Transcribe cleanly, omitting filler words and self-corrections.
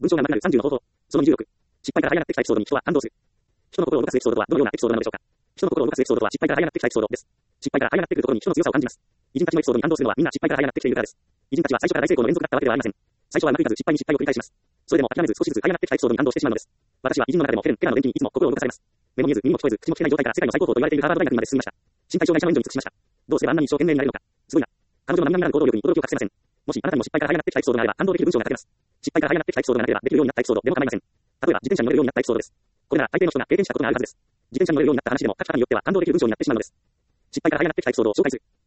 文章がなくなる30の方法。その26。失敗から這い上がってきたエピソードに人は感動する。人の心を動かすエピソードとはどのようなエピソードなのでしょうか。人の心を動かすエピソードとは失敗から這い上がってきたエピソードです。失敗から這い上がってくるところに人の強さを感じます。偉人たちのエピソードに感動するのはみんな失敗から這い上がってきているからです。偉人たちは最初から大成功の連続だったわけではありません。最初はうまくいかず失敗に失敗を繰り返します。それでも諦めず少しずつ這い上がってきたエピソードに感動してしまうのです。私は偉人の中でもヘレン・ケラーの伝記にいつも心を動かされます。目も見えず耳も聞こえず口も聞けない状態から世界の最高峰と言われているハーバード大学にまで進みました。身体障害者の援助に尽くしました。どうすればあんなに一生懸命になれるのか。すごいな。彼女の並々ならぬ行動力に驚きを隠せません。もしあなたにも失敗から這い上がってきたエピソードがあれば感動できる文章が書けます。失敗から這い上がってきたエピソードがなければできるようになったエピソードでも構いません。例えば自転車に乗れるようになったエピソードです。これなら大抵の人が経験したことがあるはずです。自転車に乗れるようになった話でも書き方によっては感動できる文章になってしまうのです。失敗から這い上がってきたエピソードを紹介する。